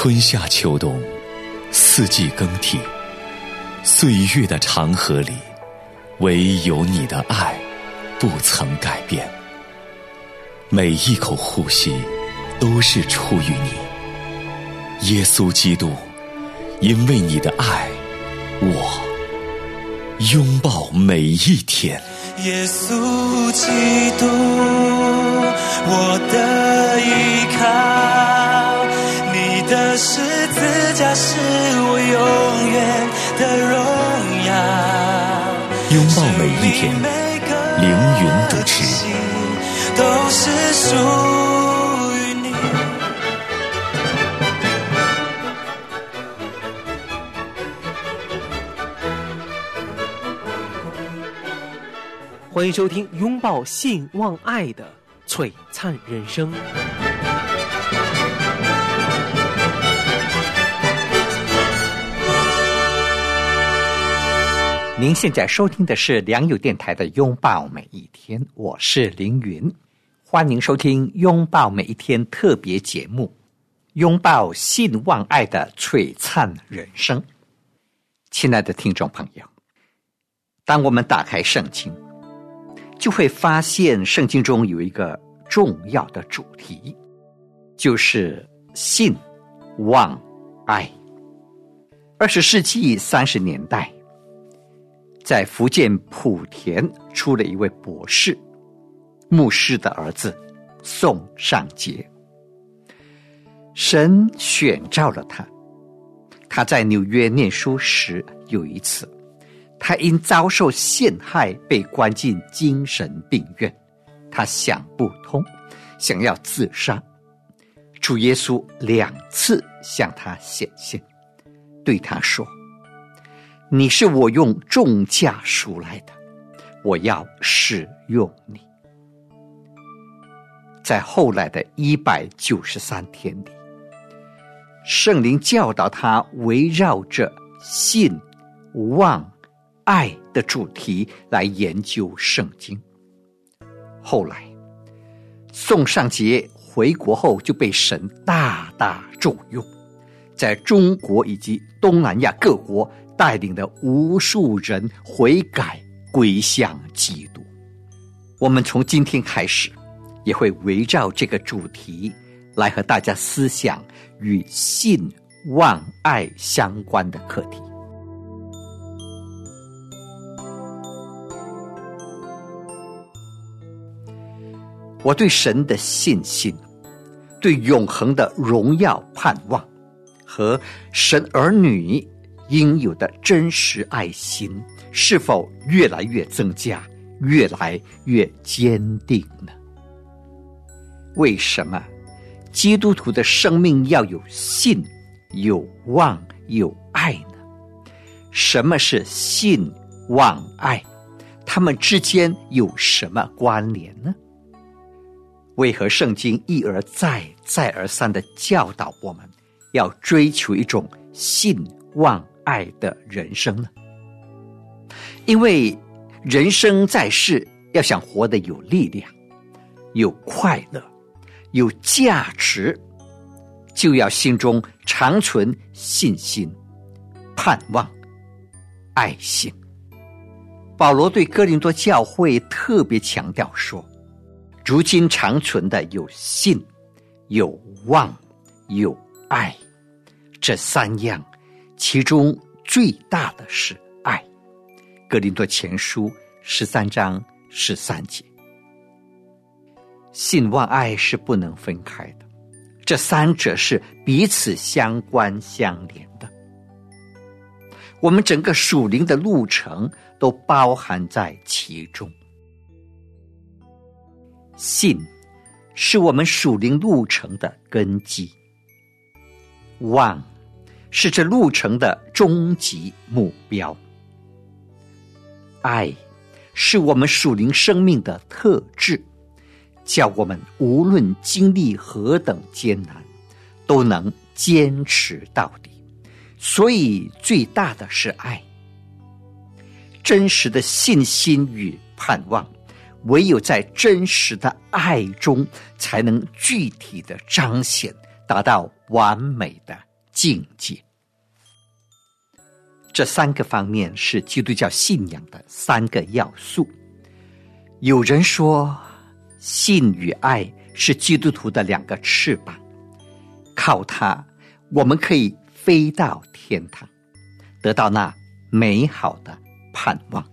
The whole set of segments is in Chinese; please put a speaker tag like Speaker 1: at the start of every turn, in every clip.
Speaker 1: 春夏秋冬，四季更替，岁月的长河里，唯有你的爱不曾改变。每一口呼吸都是出于你，耶稣基督，因为你的爱，我拥抱每一天。
Speaker 2: 耶稣基督，我的依靠，你的十字架是我永远的荣耀。
Speaker 1: 拥抱每一天，凌云主持，
Speaker 2: 都是属于你。
Speaker 3: 欢迎收听拥抱信望爱的璀璨人生。
Speaker 4: 您现在收听的是良友电台的拥抱每一天，我是凌云，欢迎收听拥抱每一天特别节目，拥抱信望爱的璀璨人生。亲爱的听众朋友，当我们打开圣经，就会发现圣经中有一个重要的主题，就是信望爱。20世纪30年代，在福建莆田出了一位博士，牧师的儿子宋尚杰。神选召了他，他在纽约念书时，有一次他因遭受陷害被关进精神病院，他想不通，想要自杀。主耶稣2次向他显现，对他说，你是我用重价赎来的，我要使用你。在后来的193天里，圣灵教导他围绕着信望爱的主题来研究圣经。后来宋尚杰回国后就被神大大重用，在中国以及东南亚各国带领了无数人悔改归向基督。我们从今天开始也会围绕这个主题来和大家思想与信望爱相关的课题。我对神的信心，对永恒的荣耀盼望和神儿女应有的真实爱心，是否越来越增加，越来越坚定呢？为什么基督徒的生命要有信、有望、有爱呢？什么是信、望、爱？它们之间有什么关联呢？为何圣经一而再、再而三地教导我们要追求一种信、望、爱的人生呢？因为人生在世，要想活得有力量、有快乐、有价值，就要心中常存信心、盼望、爱心。保罗对哥林多教会特别强调说，如今长存的有信、有望、有爱，这3样，其中最大的是爱。哥林多前书13章13节。信望爱是不能分开的，这3者是彼此相关相连的。我们整个属灵的路程都包含在其中。信是我们属灵路程的根基，望是这路程的终极目标，爱是我们属灵生命的特质，叫我们无论经历何等艰难，都能坚持到底。所以最大的是爱。真实的信心与盼望，唯有在真实的爱中，才能具体的彰显，达到完美的境界。这3个方面是基督教信仰的3个要素。有人说，信与爱是基督徒的2个翅膀，靠它我们可以飞到天堂，得到那美好的盼望。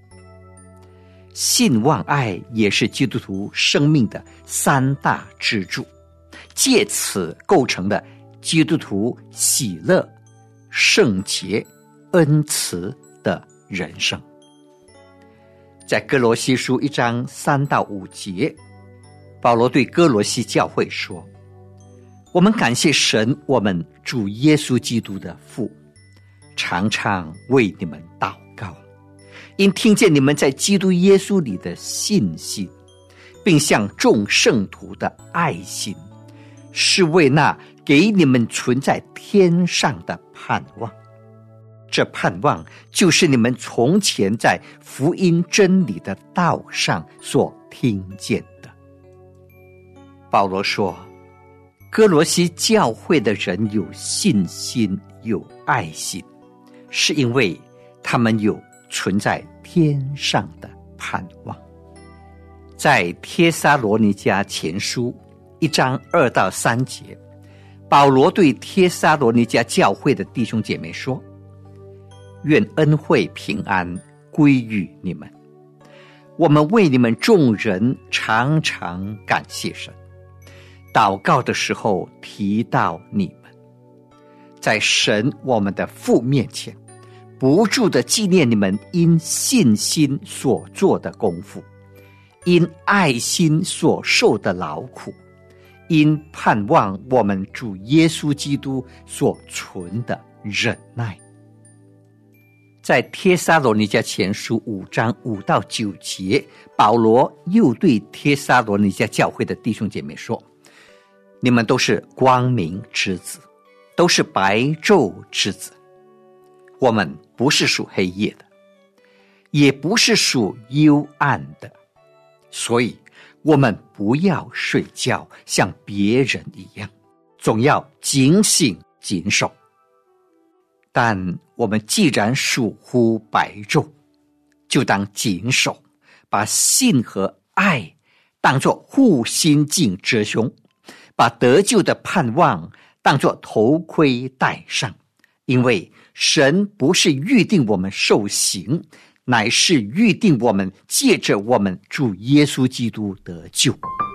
Speaker 4: 信望爱也是基督徒生命的3大支柱，借此构成了基督徒喜乐、圣洁、恩慈的人生。在哥罗西书1章3到5节，保罗对哥罗西教会说，我们感谢神，我们主耶稣基督的父，常常为你们祷告，因听见你们在基督耶稣里的信心，并向众圣徒的爱心，是为那给你们存在天上的盼望。这盼望就是你们从前在福音真理的道上所听见的。保罗说，哥罗西教会的人有信心，有爱心，是因为他们有存在天上的盼望。在帖撒罗尼迦前书1章2到3节，保罗对帖撒罗尼迦教会的弟兄姐妹说，愿恩惠平安归于你们。我们为你们众人常常感谢神，祷告的时候提到你们，在神我们的父面前不住地纪念你们因信心所做的功夫，因爱心所受的劳苦，因盼望我们主耶稣基督所存的忍耐。在帖撒罗尼迦前书5章5到9节，保罗又对帖撒罗尼迦教会的弟兄姐妹说，你们都是光明之子，都是白昼之子。我们不是属黑夜的，也不是属幽暗的，所以我们不要睡觉像别人一样，总要警醒谨守。但我们既然属乎白昼，就当谨守，把信和爱当作护心镜遮胸，把得救的盼望当作头盔戴上。因为神不是预定我们受刑，乃是预定我们借着我们主耶稣基督得救。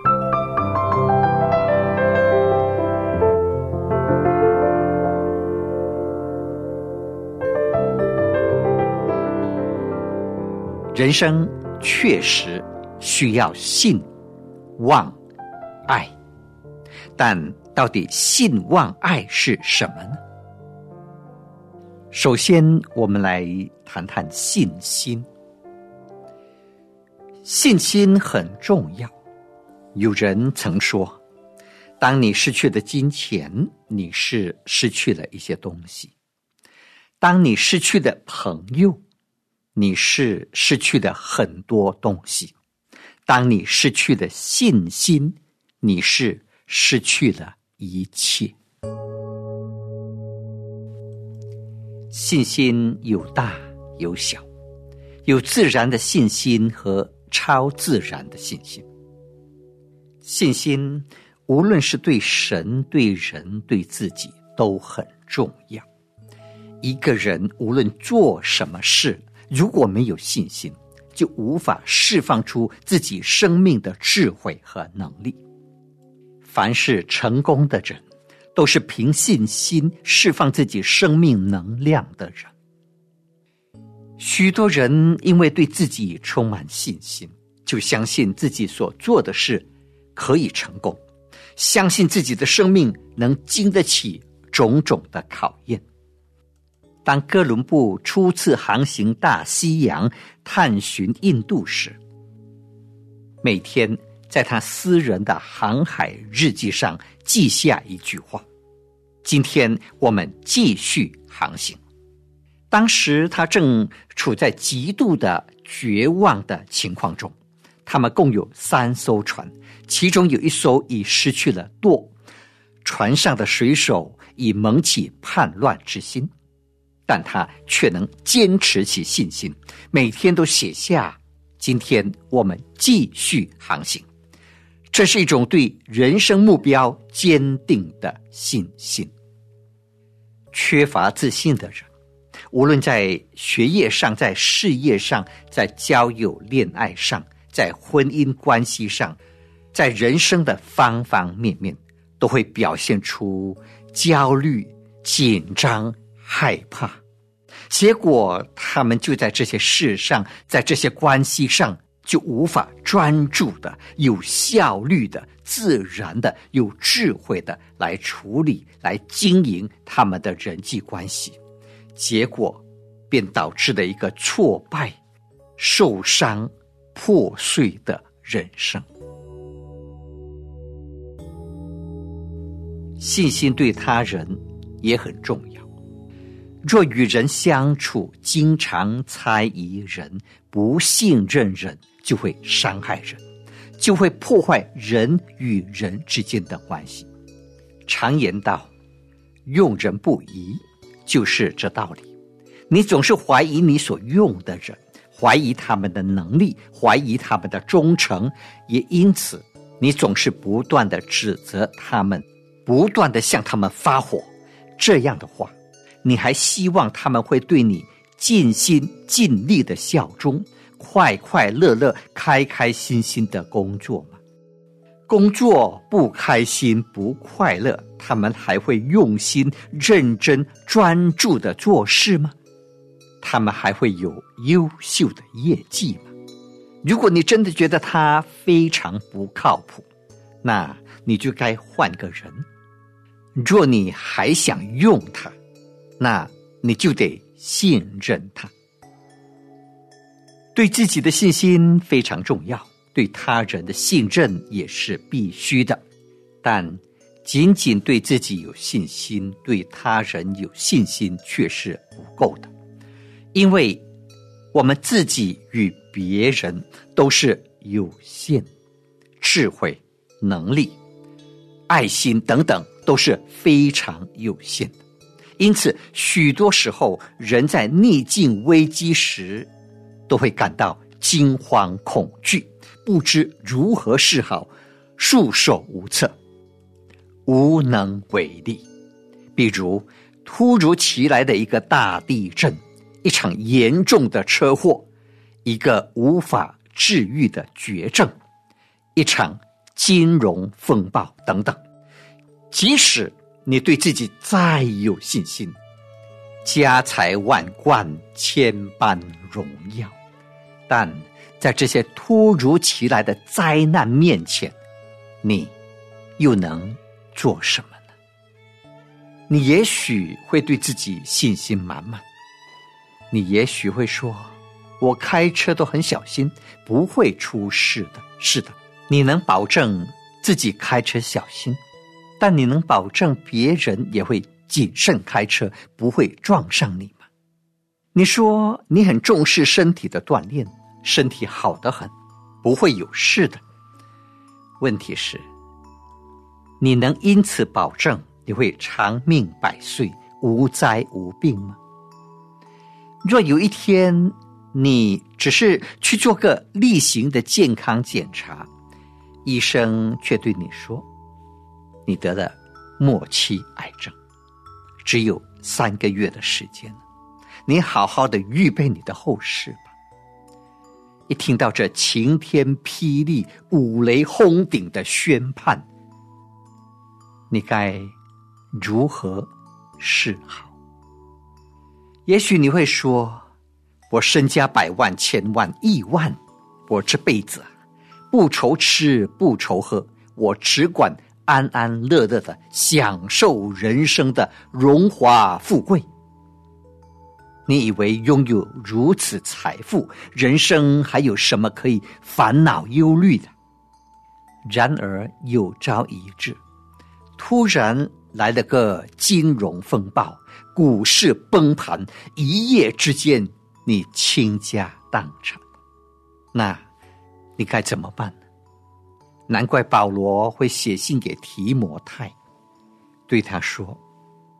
Speaker 4: 人生确实需要信、望、爱，但到底信、望、爱是什么呢？首先，我们来谈谈信心。信心很重要。有人曾说，当你失去了金钱，你是失去了一些东西；当你失去了朋友，你是失去了很多东西；当你失去了信心，你是失去了一切。信心有大有小，有自然的信心和超自然的信心。信心无论是对神、对人、对自己都很重要。一个人无论做什么事，如果没有信心，就无法释放出自己生命的智慧和能力。凡是成功的人，都是凭信心释放自己生命能量的人。许多人因为对自己充满信心，就相信自己所做的事可以成功，相信自己的生命能经得起种种的考验。当哥伦布初次航行大西洋探寻印度时，每天在他私人的航海日记上记下一句话：今天我们继续航行。当时他正处在极度的绝望的情况中，他们共有3艘船，其中有一艘已失去了舵，船上的水手以萌起叛乱之心，但他却能坚持起信心，每天都写下今天我们继续航行。这是一种对人生目标坚定的信心。缺乏自信的人，无论在学业上，在事业上，在交友恋爱上，在婚姻关系上，在人生的方方面面，都会表现出焦虑、紧张、害怕。结果他们就在这些事上，在这些关系上，就无法专注的、有效率的、自然的、有智慧的来处理、来经营他们的人际关系，结果便导致了一个挫败、受伤、破碎的人生。信心对他人也很重要。若与人相处，经常猜疑人、不信任人，就会伤害人，就会破坏人与人之间的关系。常言道，用人不疑，就是这道理。你总是怀疑你所用的人，怀疑他们的能力，怀疑他们的忠诚，也因此你总是不断地指责他们，不断地向他们发火。这样的话，你还希望他们会对你尽心尽力的效忠，快快乐乐、开开心心的工作吗？工作不开心不快乐，他们还会用心认真专注的做事吗？他们还会有优秀的业绩吗？如果你真的觉得他非常不靠谱，那你就该换个人。若你还想用他，那你就得信任他。对自己的信心非常重要，对他人的信任也是必须的，但仅仅对自己有信心，对他人有信心却是不够的。因为我们自己与别人都是有限，智慧、能力、爱心等等都是非常有限的。因此许多时候人在逆境危机时都会感到惊慌恐惧，不知如何是好，束手无策，无能为力。比如突如其来的一个大地震，一场严重的车祸，一个无法治愈的绝症，一场金融风暴等等。即使你对自己再有信心，家财万贯，千般荣耀，但在这些突如其来的灾难面前，你又能做什么呢？你也许会对自己信心满满，你也许会说，我开车都很小心，不会出事的。是的，你能保证自己开车小心，但你能保证别人也会谨慎开车，不会撞上你吗？你说你很重视身体的锻炼，身体好得很，不会有事的。问题是，你能因此保证你会长命百岁，无灾无病吗？若有一天你只是去做个例行的健康检查，医生却对你说，你得了末期癌症，只有3个月的时间了，你好好的预备你的后事吧。一听到这晴天霹雳、五雷轰顶的宣判，你该如何是好？也许你会说，我身家100万、千万、亿万，我这辈子不愁吃不愁喝，我只管安安乐乐的享受人生的荣华富贵。你以为拥有如此财富，人生还有什么可以烦恼忧虑的？然而有朝一日，突然来了个金融风暴，股市崩盘，一夜之间你倾家荡产，那你该怎么办呢？难怪保罗会写信给提摩太，对他说，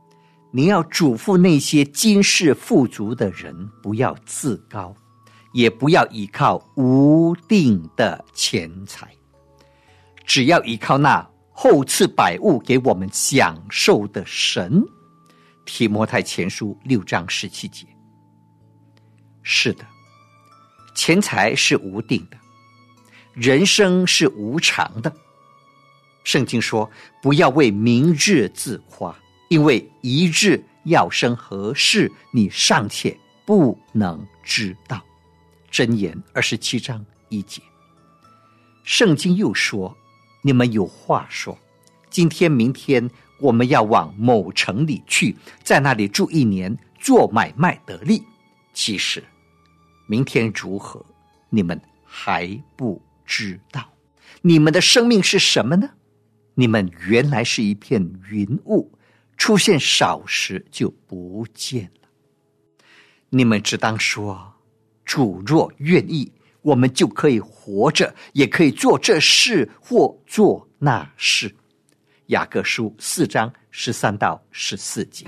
Speaker 4: 你要嘱咐那些今世富足的人，不要自高，也不要依靠无定的钱财，只要依靠那厚赐百物给我们享受的神。提摩太前书6章17节。是的，钱财是无定的，人生是无常的。圣经说，不要为明日自夸，因为一日要生何事，你尚且不能知道。箴言27章1节。圣经又说，你们有话说，今天明天我们要往某城里去，在那里住1年，做买卖得利。其实明天如何，你们还不知道。你们的生命是什么呢？你们原来是一片云雾，出现少时就不见了。你们只当说，主若愿意，我们就可以活着，也可以做这事或做那事。雅各书4章13到14节。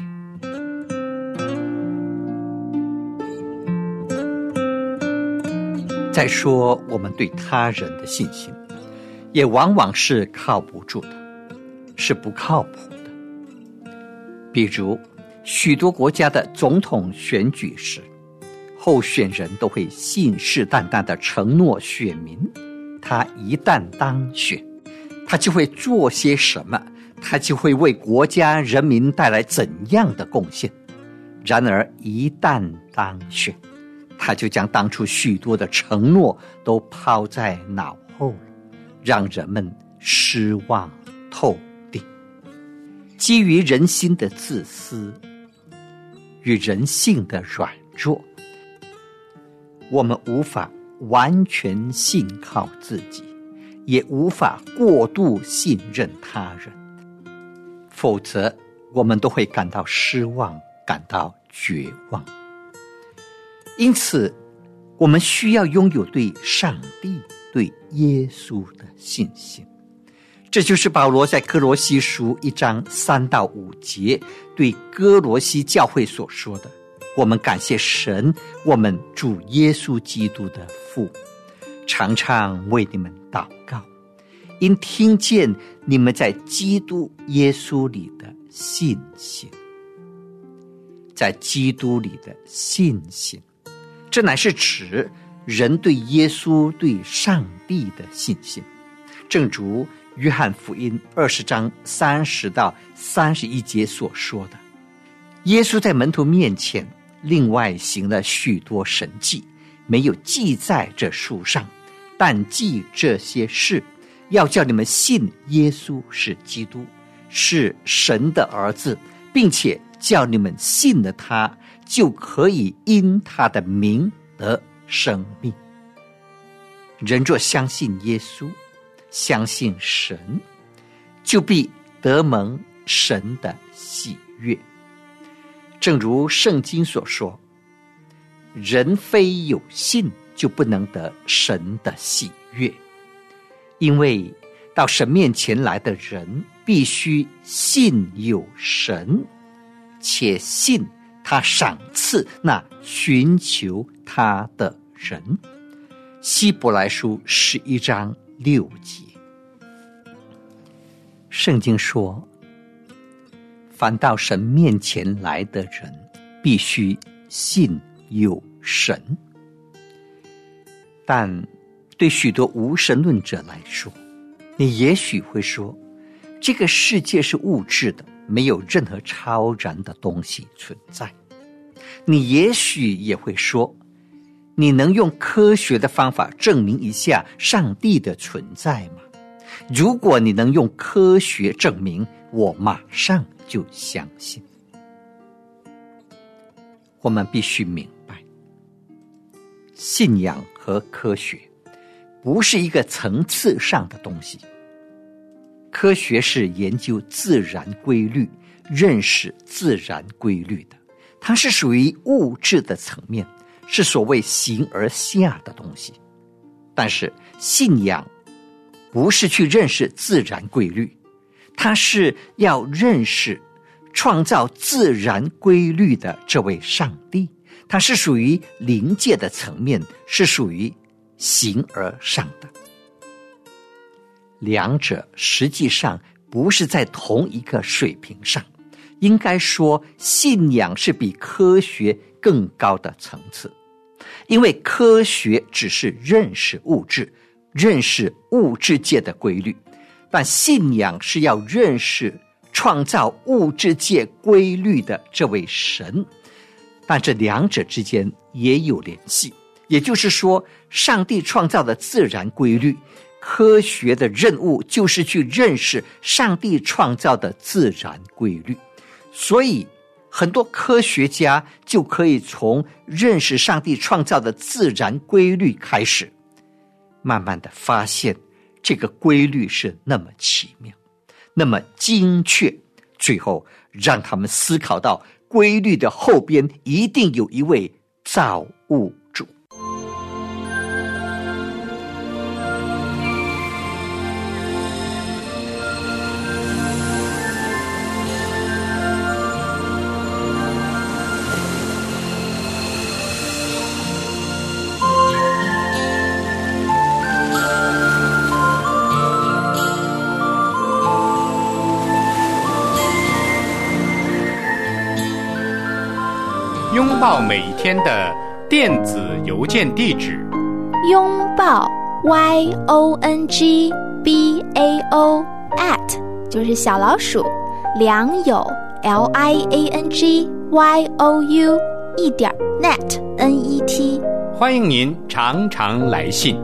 Speaker 4: 再说我们对他人的信心，也往往是靠不住的，是不靠谱的。比如许多国家的总统选举时，候选人都会信誓旦旦地承诺选民，他一旦当选，他就会做些什么，他就会为国家人民带来怎样的贡献。然而一旦当选，他就将当初许多的承诺都抛在脑后了，让人们失望透顶。基于人心的自私与人性的软弱，我们无法完全信靠自己，也无法过度信任他人，否则我们都会感到失望，感到绝望。因此我们需要拥有对上帝、对耶稣的信心。这就是保罗在哥罗西书1章3到5节对哥罗西教会所说的，我们感谢神，我们主耶稣基督的父，常常为你们祷告，因听见你们在基督耶稣里的信心。在基督里的信心，这乃是指人对耶稣、对上帝的信心。正如约翰福音20章30到31节所说的，耶稣在门徒面前另外行了许多神迹，没有记在这书上，但记这些事，要叫你们信耶稣是基督，是神的儿子，并且叫你们信了他，就可以因他的名得生命。人若相信耶稣，相信神，就必得蒙神的喜悦。正如圣经所说，人非有信，就不能得神的喜悦。因为到神面前来的人，必须信有神，且信他赏赐那寻求他的人。希伯来书11章6节。圣经说，凡到神面前来的人，必须信有神。但对许多无神论者来说，你也许会说，这个世界是物质的，没有任何超然的东西存在。你也许也会说，你能用科学的方法证明一下上帝的存在吗？如果你能用科学证明，我马上就相信。我们必须明白，信仰和科学不是一个层次上的东西。科学是研究自然规律，认识自然规律的，它是属于物质的层面，是所谓形而下的东西。但是信仰不是去认识自然规律，它是要认识创造自然规律的这位上帝，他是属于灵界的层面，是属于形而上的。两者实际上不是在同一个水平上，应该说信仰是比科学更高的层次。因为科学只是认识物质，认识物质界的规律，但信仰是要认识创造物质界规律的这位神，但这两者之间也有联系。也就是说，上帝创造的自然规律，科学的任务就是去认识上帝创造的自然规律。所以很多科学家就可以从认识上帝创造的自然规律开始，慢慢的发现这个规律是那么奇妙，那么精确，最后让他们思考到规律的后边一定有一位造物主。
Speaker 5: 拥抱每一天的电子邮件地址，
Speaker 6: 拥抱 YONGBAO@ 就是小老鼠良友 LIANGYOU.net。
Speaker 5: 欢迎您常常来信。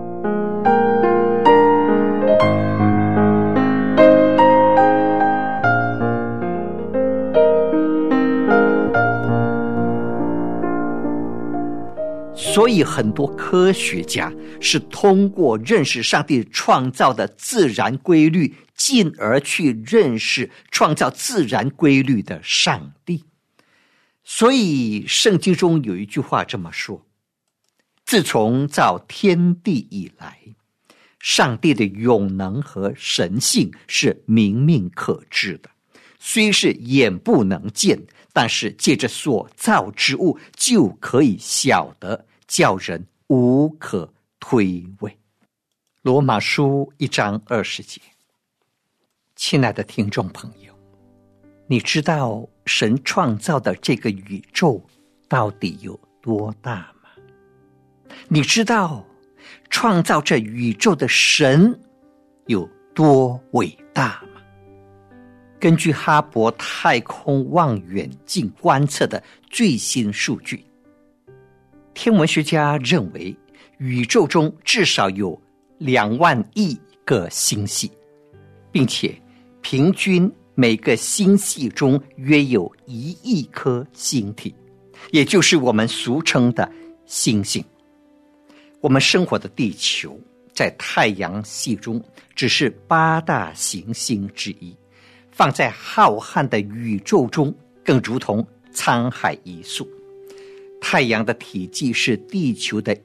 Speaker 4: 所以很多科学家是通过认识上帝创造的自然规律，进而去认识创造自然规律的上帝。所以圣经中有一句话这么说：自从造天地以来，上帝的永能和神性是明明可知的，虽是眼不能见，但是借着所造之物就可以晓得，叫人无可推诿。罗马书1章20节。亲爱的听众朋友，你知道神创造的这个宇宙到底有多大吗？你知道创造这宇宙的神有多伟大吗？根据哈勃太空望远镜观测的最新数据，天文学家认为宇宙中至少有2万亿个星系，并且平均每个星系中约有1亿颗星体，也就是我们俗称的星星。我们生活的地球在太阳系中只是8大行星之一，放在浩瀚的宇宙中更如同沧海一粟。太阳的体积是地球的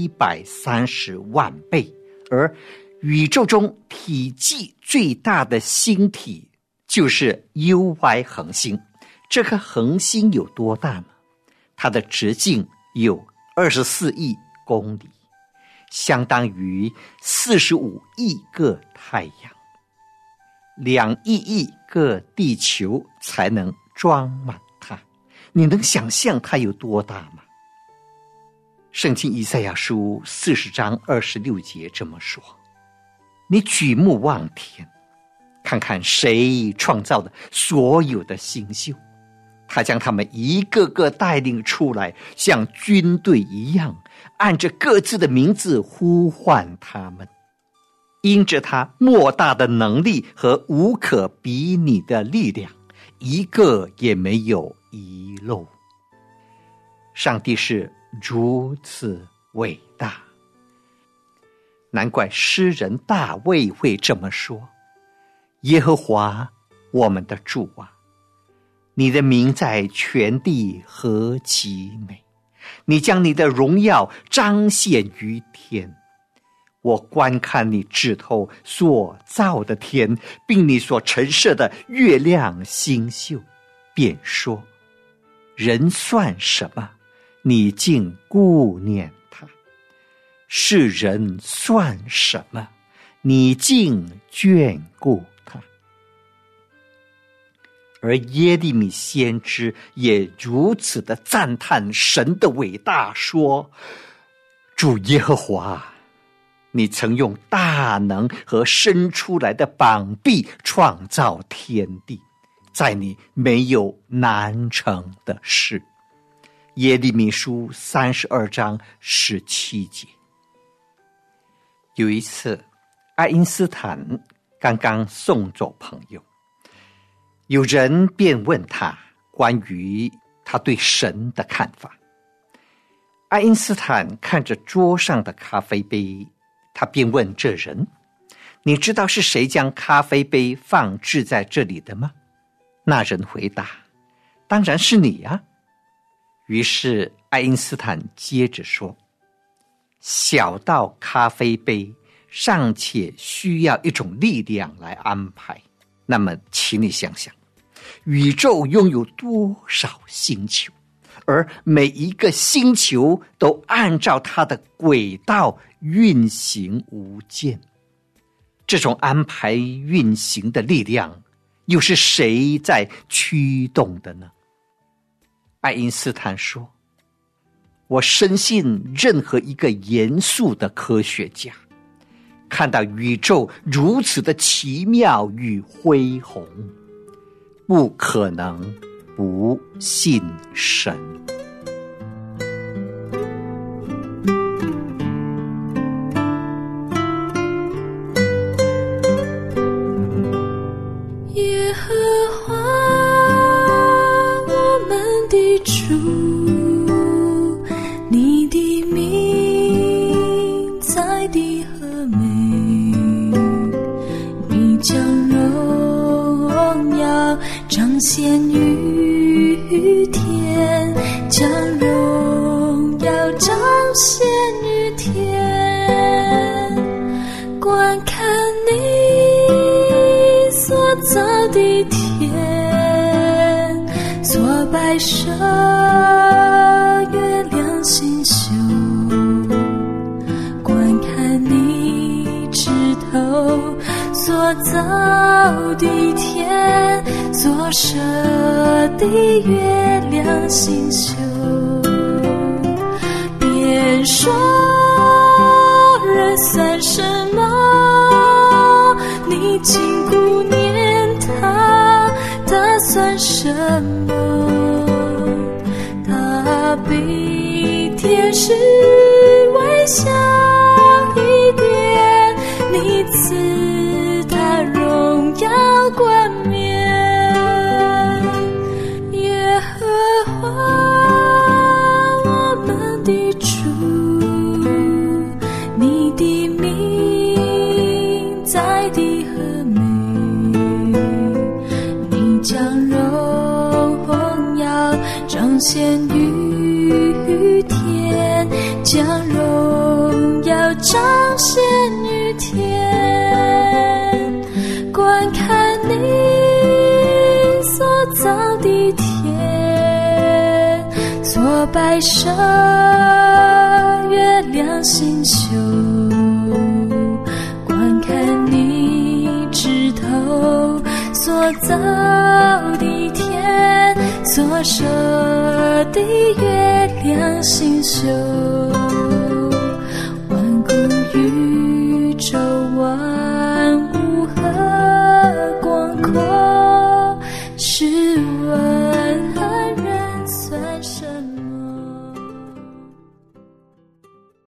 Speaker 4: 130万倍，而宇宙中体积最大的星体就是 UY 恒星。这颗恒星有多大呢？它的直径有24亿公里，相当于45亿个太阳，2亿个地球才能装满它。你能想象它有多大吗？圣经以赛亚书40章26节这么说：你举目望天，看看谁创造的所有的星宿，他将他们一个个带领出来，像军队一样，按着各自的名字呼唤他们。因着他莫大的能力和无可比拟的力量，一个也没有遗漏。上帝是如此伟大，难怪诗人大卫会这么说：耶和华我们的主啊，你的名在全地何其美，你将你的荣耀彰显于天。我观看你指头所造的天，并你所陈设的月亮星宿， 便说：人算什么？你竟顾念他；世人算什么？你竟眷顾他。而耶利米先知也如此的赞叹神的伟大，说：主耶和华，你曾用大能和伸出来的膀臂创造天地，在你没有难成的事。耶利米书32章17节。有一次，爱因斯坦刚刚送走朋友，有人便问他关于他对神的看法。爱因斯坦看着桌上的咖啡杯，他便问这人：你知道是谁将咖啡杯放置在这里的吗？那人回答：当然是你啊。于是爱因斯坦接着说：小到咖啡杯尚且需要一种力量来安排，那么请你想想，宇宙拥有多少星球，而每一个星球都按照它的轨道运行无间。这种安排运行的力量又是谁在驱动的呢？爱因斯坦说：我深信任何一个严肃的科学家看到宇宙如此的奇妙与恢宏，不可能不信神。
Speaker 7: 耶和华我们的主，你的名在地和美，你将荣耀彰显于天，将荣耀彰显于天。观看你所造的天，所摆设月亮星宿，观看你指头所造的天，所设的月亮星宿。便说人算什么？你竟顾念他，他算什么？他比天使微小一点，你赐他荣耀冠冕。耶和华我们的主，你的名在地和美，你将荣耀彰显于天，将荣耀彰显于天。观看你所造的天，所摆设月亮星宿，观看你指头所造的天，所设的月亮星宿。